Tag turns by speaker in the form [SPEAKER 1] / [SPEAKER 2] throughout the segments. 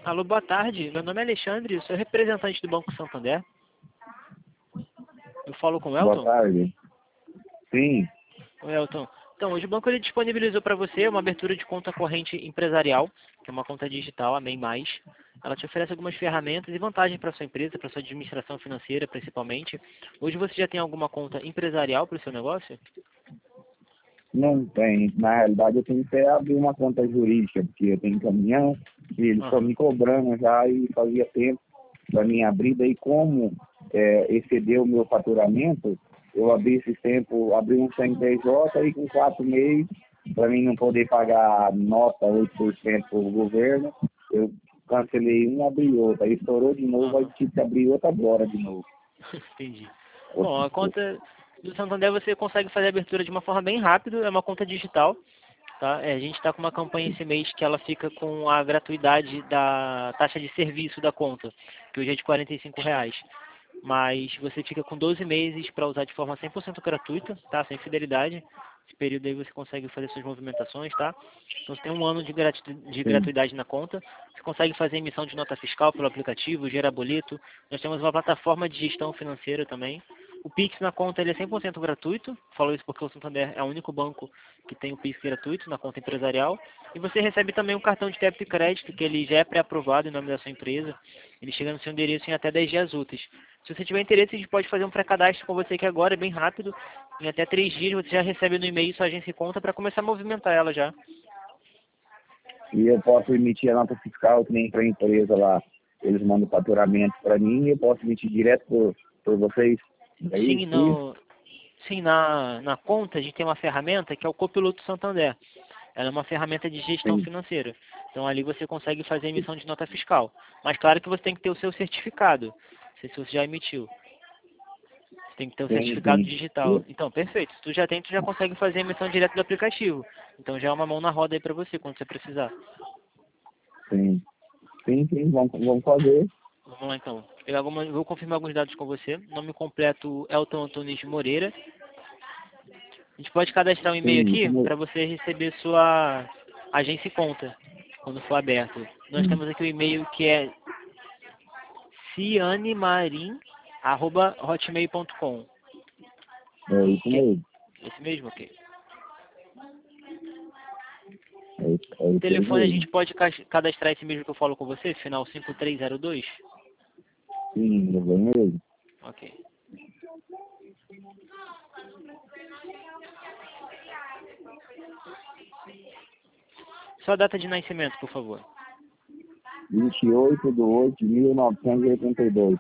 [SPEAKER 1] Alô, boa tarde. Meu nome é Alexandre, sou representante do Banco Santander. Eu falo com o
[SPEAKER 2] Boa
[SPEAKER 1] Elton?
[SPEAKER 2] tarde. Sim,
[SPEAKER 1] O Elton. Então, hoje o banco ele disponibilizou para você uma abertura de conta corrente empresarial, que é uma conta digital, a MEI+. Ela te oferece algumas ferramentas e vantagens para sua empresa, para sua administração financeira, principalmente. Hoje você já tem alguma conta empresarial para o seu negócio?
[SPEAKER 2] não tem. Na realidade, eu tenho que abrir uma conta jurídica, porque eu tenho caminhão e eles estão
[SPEAKER 1] Aham.
[SPEAKER 2] me cobrando já e fazia tempo para mim abrir. Daí, como excedeu o meu faturamento, eu abri esse tempo, abri um CNPJ aí com 4 meses, para mim não poder pagar nota 8% para o governo, eu cancelei um, abri outro. Aí estourou de novo, aí
[SPEAKER 1] Aham.
[SPEAKER 2] tive que abrir outra agora de novo.
[SPEAKER 1] Entendi. Bom, a conta do Santander você consegue fazer a abertura de uma forma bem rápida, é uma conta digital, tá? A gente está com uma campanha esse mês que ela fica com a gratuidade da taxa de serviço da conta, que hoje é de R$ 45. Mas você fica com 12 meses para usar de forma 100% gratuita, tá? Sem fidelidade. Esse período aí você consegue fazer suas movimentações, tá? Então você tem um ano de
[SPEAKER 2] Sim,
[SPEAKER 1] gratuidade na conta. Você consegue fazer emissão de nota fiscal pelo aplicativo, gerar boleto. Nós temos uma plataforma de gestão financeira também. O Pix na conta ele é 100% gratuito. Falo isso porque o Santander é o único banco que tem o Pix gratuito na conta empresarial. E você recebe também um cartão de débito e crédito, que ele já é pré-aprovado em nome da sua empresa. Ele chega no seu endereço em até 10 dias úteis. Se você tiver interesse, a gente pode fazer um pré-cadastro com você aqui agora, é bem rápido. Em até 3 dias você já recebe no e-mail sua agência e conta para começar a movimentar ela já.
[SPEAKER 2] e eu posso emitir a nota fiscal que nem para a empresa lá. Eles mandam faturamento para mim e eu posso emitir direto por vocês. É
[SPEAKER 1] Sim,
[SPEAKER 2] isso?
[SPEAKER 1] sim, na conta a gente tem uma ferramenta que é o Copiloto Santander. Ela é uma ferramenta de gestão
[SPEAKER 2] Sim,
[SPEAKER 1] financeira. Então ali você consegue fazer a emissão de nota fiscal. Mas claro que você tem que ter o seu certificado. Não sei se você já emitiu. Você tem que ter o
[SPEAKER 2] sim,
[SPEAKER 1] certificado
[SPEAKER 2] sim.
[SPEAKER 1] digital. Então, perfeito. Se tu já tem, tu já consegue fazer a emissão direto do aplicativo. Então já é uma mão na roda aí para você quando você precisar.
[SPEAKER 2] Sim, sim, sim, vamos fazer.
[SPEAKER 1] Vamos lá então. Vou confirmar alguns dados com você. Nome completo Elton Antunes Moreira. A gente pode cadastrar um e-mail
[SPEAKER 2] Sim,
[SPEAKER 1] aqui para você receber sua agência e conta quando for aberto. Nós
[SPEAKER 2] sim,
[SPEAKER 1] temos aqui o e-mail que é cianemarim@hotmail.com.
[SPEAKER 2] é isso
[SPEAKER 1] Ok.
[SPEAKER 2] mesmo.
[SPEAKER 1] Esse mesmo, ok.
[SPEAKER 2] É isso aí
[SPEAKER 1] Telefone a
[SPEAKER 2] mesmo.
[SPEAKER 1] gente pode cadastrar esse mesmo que eu falo com você, final 5302.
[SPEAKER 2] Sim, é bem mesmo.
[SPEAKER 1] Ok. Sua data de nascimento, por favor.
[SPEAKER 2] 28/8/1982.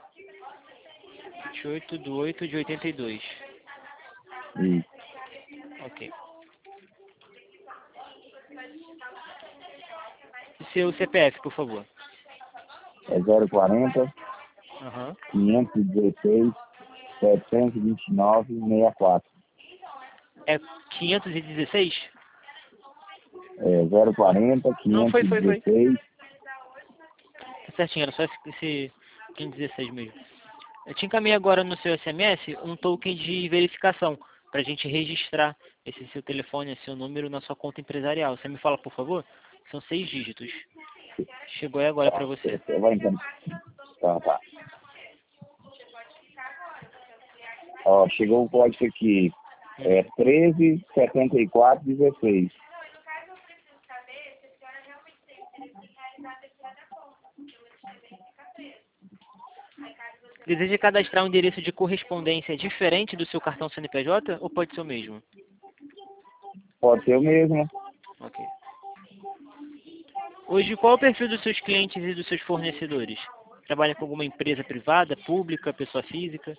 [SPEAKER 1] 28/8/82.
[SPEAKER 2] Isso.
[SPEAKER 1] Ok. E seu CPF, por favor.
[SPEAKER 2] É 040
[SPEAKER 1] Aham.
[SPEAKER 2] 516 729 64.
[SPEAKER 1] É 516?
[SPEAKER 2] É
[SPEAKER 1] Ok.
[SPEAKER 2] 040
[SPEAKER 1] Não, foi.
[SPEAKER 2] 516.
[SPEAKER 1] Tá certinho, era só esse 516 mesmo. Eu te encaminhei agora no seu SMS um token de verificação para a gente registrar esse seu telefone, esse seu número na sua conta empresarial. Você me fala, por favor? São 6 dígitos. Chegou aí agora
[SPEAKER 2] Tá,
[SPEAKER 1] para você.
[SPEAKER 2] você vai entender. Tá, tá. Ó, chegou o código aqui. É
[SPEAKER 1] Hum.
[SPEAKER 2] 137416.
[SPEAKER 1] Deseja cadastrar um endereço de correspondência diferente do seu cartão CNPJ ou pode ser o mesmo?
[SPEAKER 2] Pode ser o mesmo.
[SPEAKER 1] Ok. Hoje, qual é o perfil dos seus clientes e dos seus fornecedores? Trabalha com alguma empresa privada, pública, pessoa física?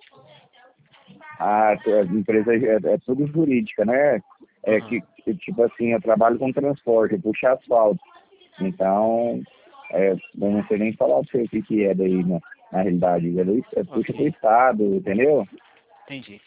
[SPEAKER 2] A empresa é tudo jurídica, né? É
[SPEAKER 1] Aham.
[SPEAKER 2] que, tipo assim, eu trabalho com transporte, eu puxo asfalto. Então, eu não sei nem falar pra você o que é daí, na realidade. Puxa pro
[SPEAKER 1] Ok.
[SPEAKER 2] estado, entendeu?
[SPEAKER 1] Entendi.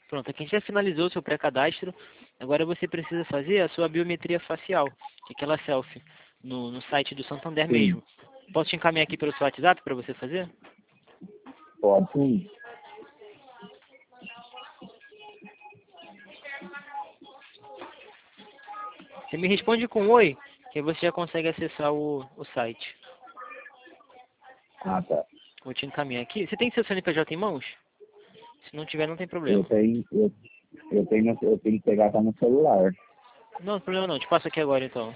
[SPEAKER 1] Pronto, aqui a gente já finalizou o seu pré-cadastro. Agora você precisa fazer a sua biometria facial, que é aquela selfie, no site do Santander
[SPEAKER 2] Sim,
[SPEAKER 1] mesmo. Posso te encaminhar aqui pelo seu WhatsApp para você fazer?
[SPEAKER 2] pode sim.
[SPEAKER 1] Você me responde com oi, que aí você já consegue acessar o site.
[SPEAKER 2] Ah, tá.
[SPEAKER 1] Vou te encaminhar aqui. Você tem seu CNPJ em mãos? Se não tiver, não tem
[SPEAKER 2] Eu
[SPEAKER 1] problema.
[SPEAKER 2] tenho, eu tenho que pegar tá no celular.
[SPEAKER 1] Não, problema não. Te passo aqui agora, então.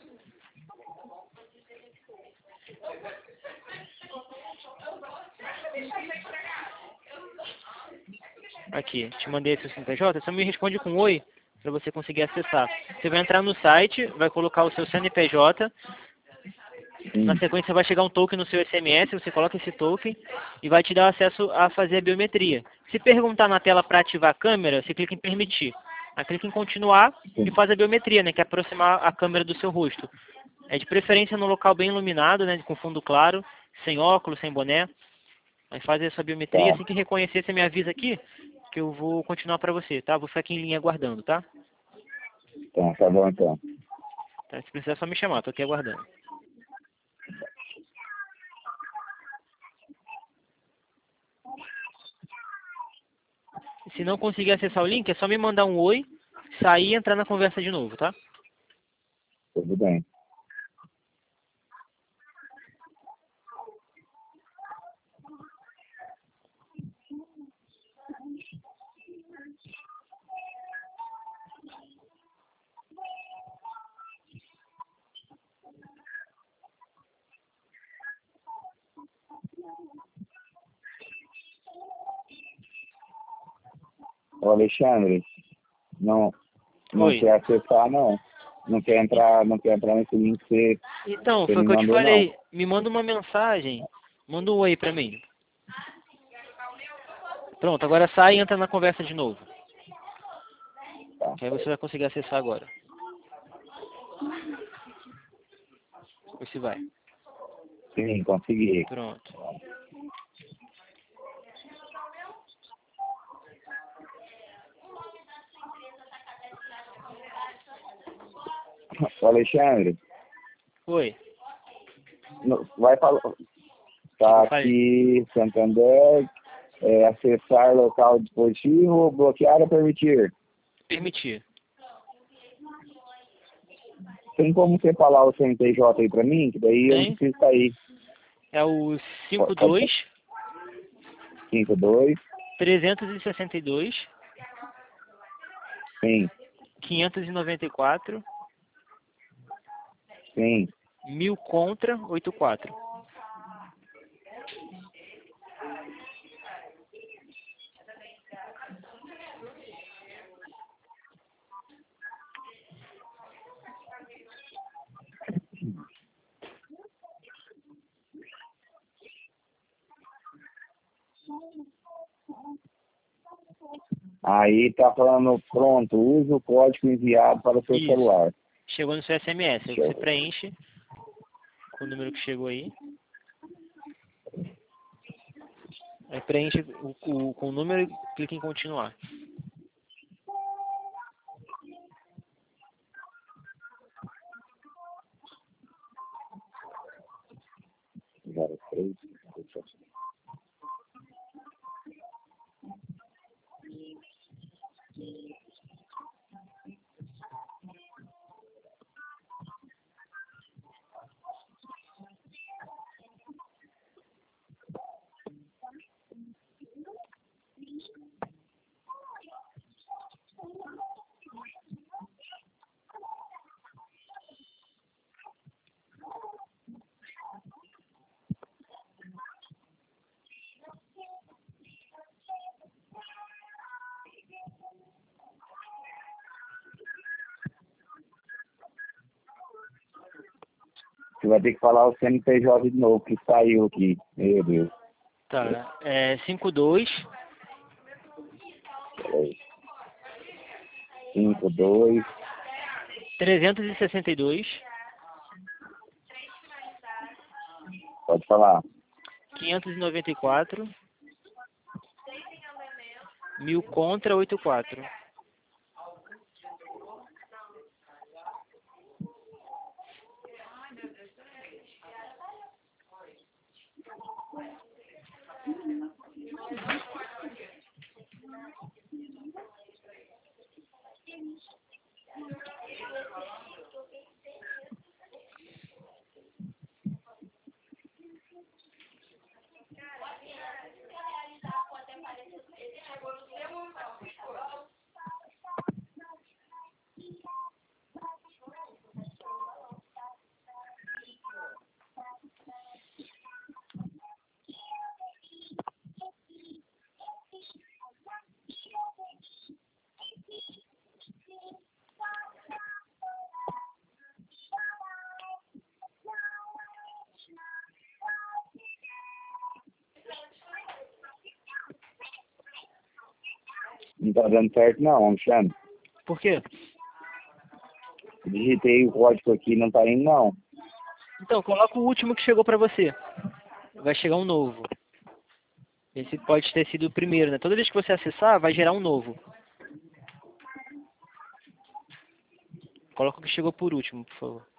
[SPEAKER 1] Aqui, te mandei esse CNPJ. Só me responde com oi, para você conseguir acessar. Você vai entrar no site, vai colocar o seu CNPJ. Na
[SPEAKER 2] Sim,
[SPEAKER 1] sequência vai chegar um token no seu SMS, você coloca esse token e vai te dar acesso a fazer a biometria. Se perguntar na tela para ativar a câmera, você clica em permitir. Aí clica em continuar e
[SPEAKER 2] sim.
[SPEAKER 1] faz a biometria, né, que é aproximar a câmera do seu rosto. É de preferência num local bem iluminado, né, com fundo claro, sem óculos, sem boné. Aí faz essa biometria,
[SPEAKER 2] Tá.
[SPEAKER 1] assim que reconhecer, você me avisa aqui, que eu vou continuar para você, tá? Vou ficar aqui em linha aguardando, tá?
[SPEAKER 2] Então, tá bom então.
[SPEAKER 1] Tá? Se precisar, é só me chamar, tô aqui aguardando. Se não conseguir acessar o link, é só me mandar um oi, sair e entrar na conversa de novo, tá?
[SPEAKER 2] Tudo bem. Ô, Alexandre, não, não
[SPEAKER 1] Oi.
[SPEAKER 2] quer acessar, não. Não quer entrar nesse link que
[SPEAKER 1] Então,
[SPEAKER 2] você
[SPEAKER 1] foi o
[SPEAKER 2] me
[SPEAKER 1] que eu te
[SPEAKER 2] mandou, não.
[SPEAKER 1] falei. Me manda uma mensagem. Manda um oi pra mim. Pronto, agora sai e entra na conversa de novo.
[SPEAKER 2] Tá.
[SPEAKER 1] Que aí você vai conseguir acessar agora. Ou se vai.
[SPEAKER 2] Sim, consegui.
[SPEAKER 1] Pronto.
[SPEAKER 2] Ô, Alexandre,
[SPEAKER 1] Oi.
[SPEAKER 2] vai falar.
[SPEAKER 1] O que que
[SPEAKER 2] Tá
[SPEAKER 1] eu falei?
[SPEAKER 2] aqui, Santander, acessar local dispositivo, bloquear ou permitir.
[SPEAKER 1] Permitir.
[SPEAKER 2] Tem como você falar o CNPJ aí pra mim? Que daí eu não
[SPEAKER 1] Tem.
[SPEAKER 2] preciso sair.
[SPEAKER 1] É o
[SPEAKER 2] Pode
[SPEAKER 1] 52
[SPEAKER 2] 52,
[SPEAKER 1] 362
[SPEAKER 2] sim,
[SPEAKER 1] 594
[SPEAKER 2] sim.
[SPEAKER 1] 1000 contra 84.
[SPEAKER 2] Aí tá falando, pronto, use o código enviado para o seu
[SPEAKER 1] Isso.
[SPEAKER 2] celular.
[SPEAKER 1] Chegou no seu SMS. Aí você
[SPEAKER 2] Show.
[SPEAKER 1] preenche com o número que chegou aí. Aí preenche com o número e clica em continuar.
[SPEAKER 2] Zero três. Você vai ter que falar o CNPJ de novo, que saiu aqui. Meu Deus.
[SPEAKER 1] Tá. É 52
[SPEAKER 2] Peraí. 52,
[SPEAKER 1] 362
[SPEAKER 2] pode falar.
[SPEAKER 1] 594 1000 contra 84.
[SPEAKER 2] Não tá dando certo não, Alexandre.
[SPEAKER 1] Por quê?
[SPEAKER 2] Digitei o código aqui, não tá indo não.
[SPEAKER 1] Então, coloca o último que chegou para você. Vai chegar um novo. Esse pode ter sido o primeiro, né? Toda vez que você acessar, vai gerar um novo. Coloca o que chegou por último, por favor.